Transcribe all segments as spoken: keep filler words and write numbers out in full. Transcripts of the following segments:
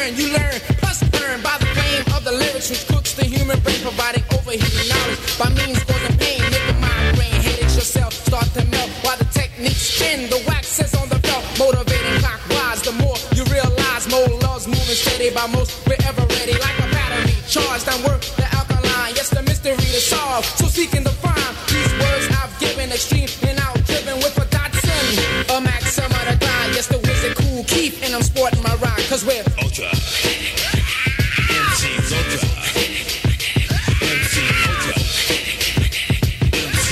turn, you learn, plus earn by the flame of the lyrics which cooks the human brain, providing overheating knowledge by means causing pain, making migraine headaches yourself start to melt while the techniques spin. The wax is on the belt, motivating clockwise. The more you realize, more love's moving steady by most. We're ever ready, like a battery charged and work the alkaline. Yes, the mystery to solve. So seeking the prime, these words I've given extreme and out driven with a Datsun, a Maxima to glide. Yes, the wizard cool Keith, and I'm sporting my rhyme, cause we're ultra. M C's ultra. M C ultra. M C.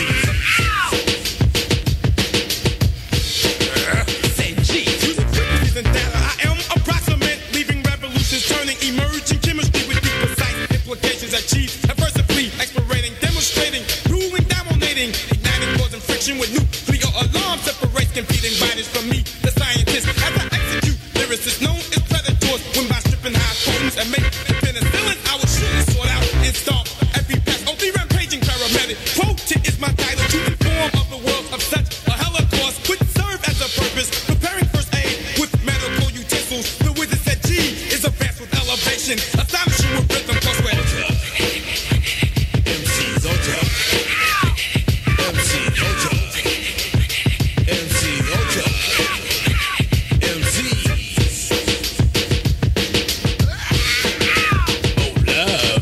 Say G. Using frequencies and data, I am approximate, leaving revolutions, turning emerging chemistry with deep precise implications achieved. Adversity, explorating, demonstrating, ruling, dominating, igniting, causing friction with nuclear alarm, separates competing bodies from me, the scientist. As I execute, lyricists known as predators, when by stripping high potents and make the penicillin, I will shoot and sort out and stomp every pest. Oh, the rampaging paramedic, quoted is my title to inform of the world of such a holocaust, which serve as a purpose, preparing first aid with medical utensils. The wizard said G is advanced with elevation, astonishing with rhythm, cause we're ultra. M C's ultra. M C's ultra. M C's ultra. M C's. Oh, love.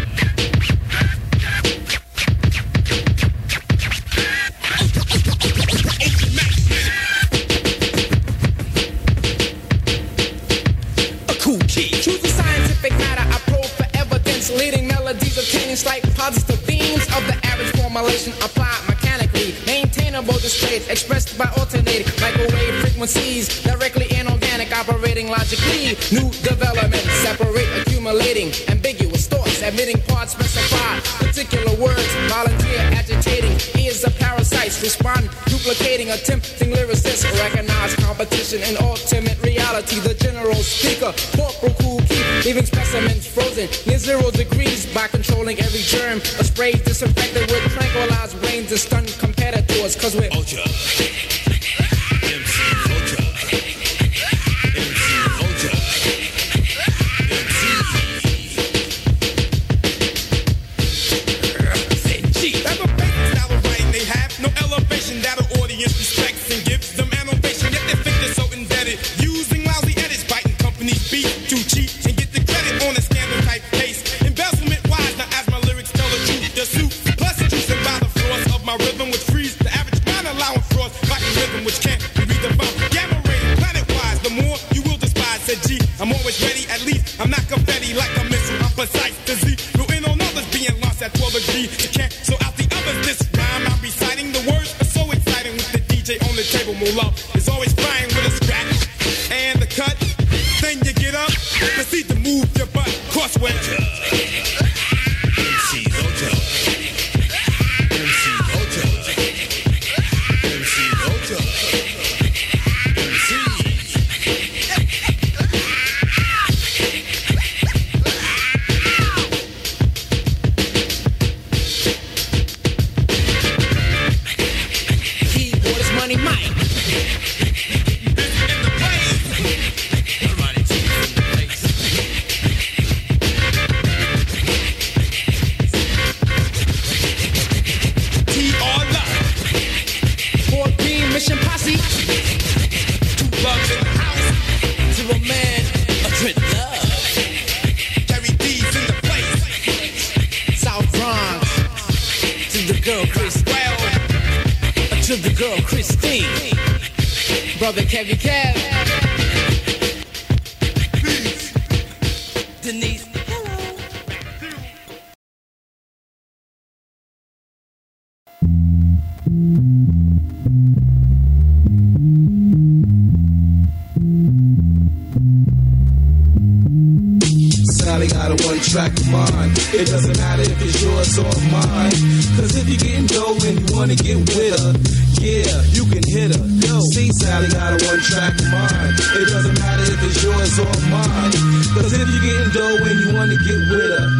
A cool key. Choosing scientific matter, I probe for evidence, leading melodies obtaining slight positive themes of the average formulation applied mechanically. Maintainable displays expressed by alternating microwave frequencies, directly inorganic, operating logically. New development, separate, accumulating, ambiguous thoughts, admitting parts specified, particular words, volunteer, agitating, ears of parasites, respond, duplicating, attempting lyricists, recognize competition and ultimate reality. The general speaker, corporal cool keep, leaving specimens frozen near zero degrees by controlling every germ. A spray disinfected with tranquilized brains and stunned competitors, cause we're ultra. M C ultra. M C ultra. M C. Say G. That's a basic style of writing they have, no elevation that an audience respects and gives them an ovation, yet they think they're so indebted, using lousy edits, biting companies' beat to cheat and get the credit on a scandal type case. Embezzlement wise, now as my lyrics tell the truth, the suit plus juicing by the force of my rhythm, which frees the average mind, allowing frost, fighting rhythm which can't be redefined. Gamma rating, planet wise, the more you will despise. Said G, I'm always ready, at least I'm not confetti like a missile, I'm precise to Z. No in on others being lost at twelve degrees. You can't so out the others. This rhyme I'm reciting, the words are so exciting with the D J on the table. More love is always flying with a scratch and the cut. Then you get up, proceed to move your butt. Crossway. M C's ultra. M C's ultra. M C's ultra. M C's. Keyboard is Money Mike. Mission posse. Two loves in the house. To a man, a good love. Carry D's in the place. South Bronx. To the girl Chris Well. To the girl Christine. Brother Kevin Kev. Peace. Denise. Sally got a one-track mind. It doesn't matter if it's yours or mine. Cause if you're getting dough and you wanna get with her, yeah, you can hit her. Yo, see, Sally got a one-track mind. It doesn't matter if it's yours or mine. Cause if you're getting dough and you wanna get with her,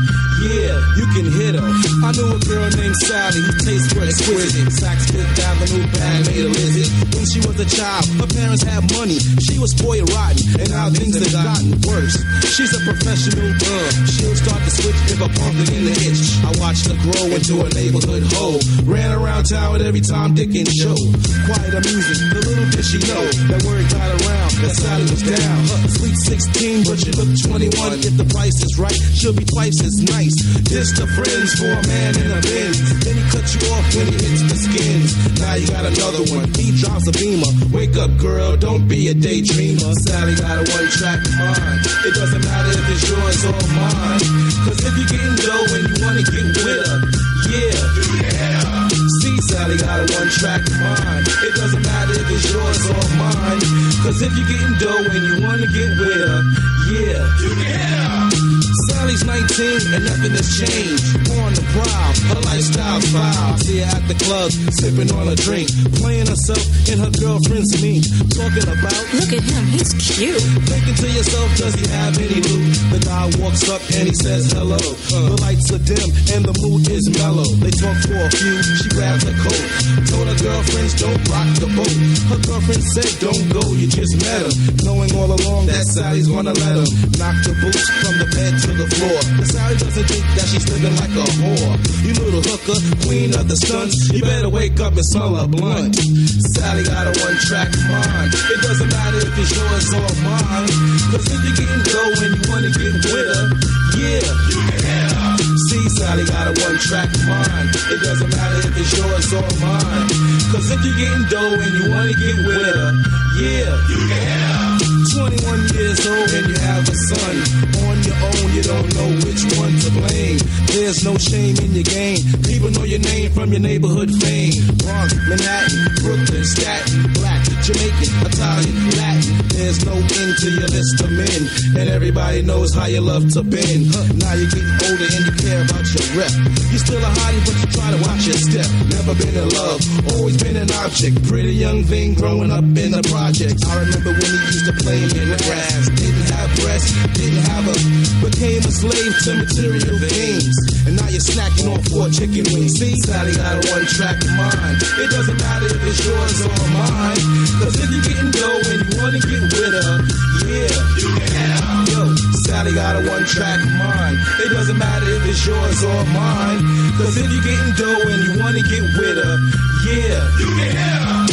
Yeah, you can hit her. I knew a girl named Sally who tastes were exquisite. Saks Fifth Avenue bag made a lizard. When she was a child, her parents had money. She was spoiled rotten, and now things have gotten worse. She's a professional, uh, she'll start to switch if a pump it in the itch. I watched her grow into a neighborhood hoe. Ran around town with every Tom, Dick, and Joe. Quite amusing, the little did she know that word got around, that Sally was down. Uh, sweet sixteen, but she looked twenty-one. If the price is right, she'll be twice as nice. Just a friends for a man in a Benz. Then he cut you off when he hits the skins. Now you got another one, he drops a beamer. Wake up, girl, don't be a daydreamer. Sally got a one-track mind. It doesn't matter if it's yours or mine. Cause if you're getting dough and you wanna get with her, yeah, yeah. See, Sally got a one-track mind. It doesn't matter if it's yours or mine. Cause if you're getting dough and you wanna get with her, yeah, yeah. Sally's nineteen and nothing has changed. On the prowl, her lifestyle's foul. See her at the club, sipping on a drink, playing herself in her girlfriend's mink. Talking about, look at him, he's cute. Thinking to yourself, does he have any loot? The guy walks up and he says hello. Uh, the lights are dim and the mood is mellow. They talk for a few, she grabs her coat. Told her girlfriends, don't rock the boat. Her girlfriend said, don't go, you just met him. Knowing all along that Sally's gonna let him knock the boots from the bed to the floor. But Sally doesn't think that she's living like a whore. You little hooker, queen of the stunts, you better wake up and smell a blunt. Sally got a one-track mind. It doesn't matter if it's yours or mine. Cause if you're getting dough and you wanna get with her, yeah, you can hit her. See, Sally got a one-track mind. It doesn't matter if it's yours or mine. Cause if you're getting dough and you wanna get with her, yeah, you can hit her. twenty-one years old and you have a son. On your own, you don't know which one to blame. There's no shame in your game. People know your name from your neighborhood fame. Bronx, Manhattan, Brooklyn, Staten, Black, Jamaican, Italian, Latin. There's no end to your list of men. And everybody knows how you love to bend. Huh, now you're getting older and you care about your rep. You still a hottie, but you try to watch your step. Never been in love, always been an object. Pretty young thing growing up in the projects. I remember when he used to play in the grass. Didn't have breasts, didn't have a, became a slave to material things. And now you're snacking on four chicken wings. See, Sally got a one-track mind. It doesn't matter if it's yours or mine. Cause if you're getting dough and you wanna get with her, yeah, you can have. Yo, Sally got a one-track mind. It doesn't matter if it's yours or mine. Cause if you're getting dough and you wanna get with her, yeah, you can have.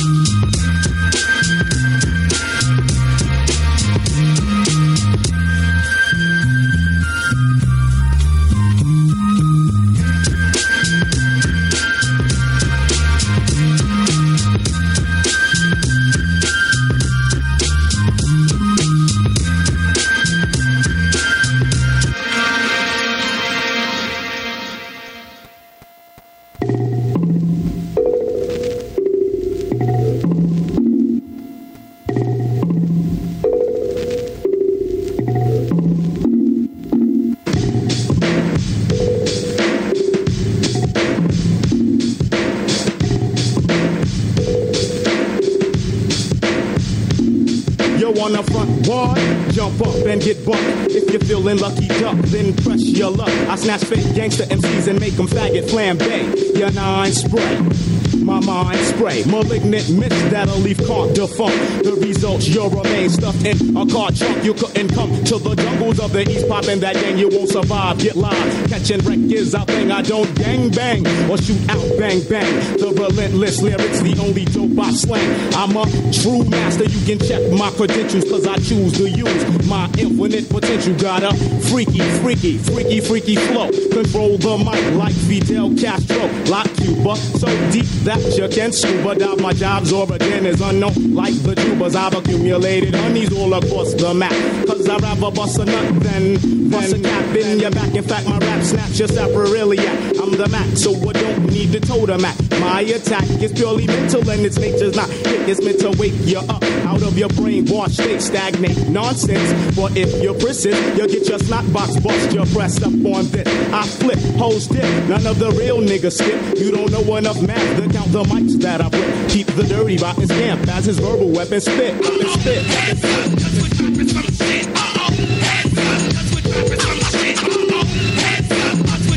On the front wall, jump up and get bucked. If you're feeling lucky duck, then press your luck. I snatch fake gangster M Cs and make them faggot flambe. Your nine spray, my mind spray. Malignant myths that'll leave can't defunct. The results, you'll remain stuffed in a car trunk. You couldn't come to the jungles of the East, popping that gang. You won't survive, get live. Catching wreck is our thing. I don't gang bang or shoot out bang bang. The relentless lyrics, the only dope I slang. I'm a true master. You can check my credentials, cause I choose to use my infinite potential. Got a freaky, freaky, freaky, freaky flow. Control the mic like Fidel Castro. Like Cuba, so deep that you can scuba dive. My job's origin is unknown. Like the tubers, I've accumulated honeys all across the map. Cause I'd rather bust a nut than bust a cap in your back. In fact, my rap snaps your sapriliac. I'm the Mac, so I don't need to totem Mac. My attack is purely mental and its nature's not hit. It's meant to wake you up out of your brainwashed state. Stagnate nonsense. But if you're persist, you'll get your snot box bust. You're pressed up on this. I flip, hoes dip. None of the real niggas skip. You don't know enough math to count the mics that I flip. Keep the dirty rotten scamp as his verbal weapon spit. Weapon spit. Heads up, that's what rappers from the shit. Uh-oh. Heads up, that's what rappers from the shit. Uh-oh. Heads up,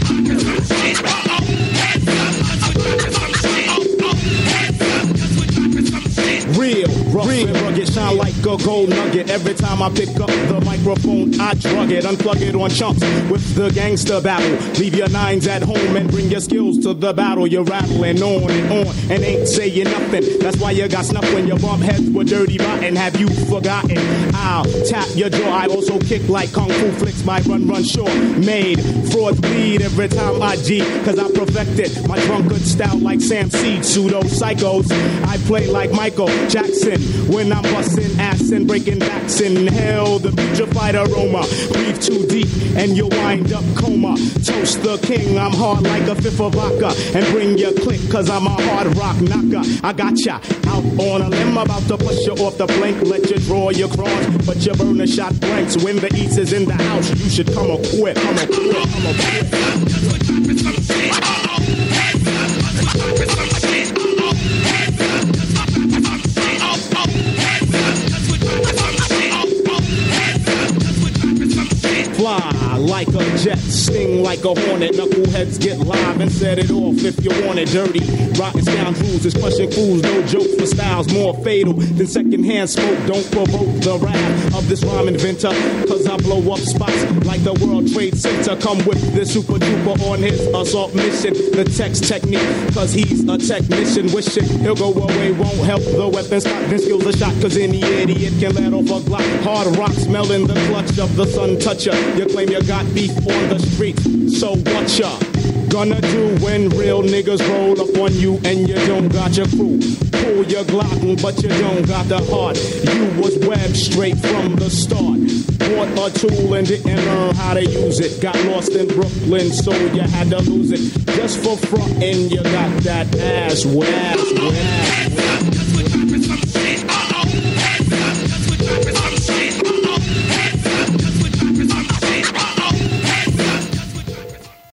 gold nugget. Every time I pick up the microphone, I drug it, unplug it on chunks with the gangster battle. Leave your nines at home and bring your skills to the battle. You're rattling on and on and ain't saying nothing. That's why you got snuff when your bump heads were dirty rotten. Have you forgotten? I'll tap your jaw. I also kick like kung fu flicks by Run Run Shaw. Made frauds bleed every time I G, cause I perfected my drunkard style like Sam Seed. Pseudo psychos, I play like Michael Jackson when I'm busting ass and breaking backs. Inhale the putrefied aroma, breathe too deep and you'll wind up coma. Toast the king, I'm hard like a fifth of vodka, and bring your click cause I'm a hard rock knocker. I got ya out on a limb, about to push you off the blink. Let you draw your cross, but you burn a shot blanks. When the east is in the house, you should come equipped. Come equipped, come equipped. Fly like a jet, sting like a hornet. Knuckleheads get live and set it off if you want it dirty. Rotten scoundrels is crushing fools, no joke for styles more fatal than secondhand smoke. Don't provoke the wrath of this rhyme inventor, cause I blow up spots like the World Trade Center. Come with this super duper on his assault mission. The text technique, cause he's a technician. Wishing he'll go away, won't help the weapon stop. Then skills a shot, cause any idiot can let off a Glock. Hard rock smelling the clutch of the sun toucher. You claim you got beef on the street, so what ya gonna do when real niggas roll up on you and you don't got your crew? Pull your Glock, but you don't got the heart. You was webbed straight from the start. Bought a tool and didn't learn how to use it. Got lost in Brooklyn, so you had to lose it. Just for frontin', you got that ass, ass, ass, ass.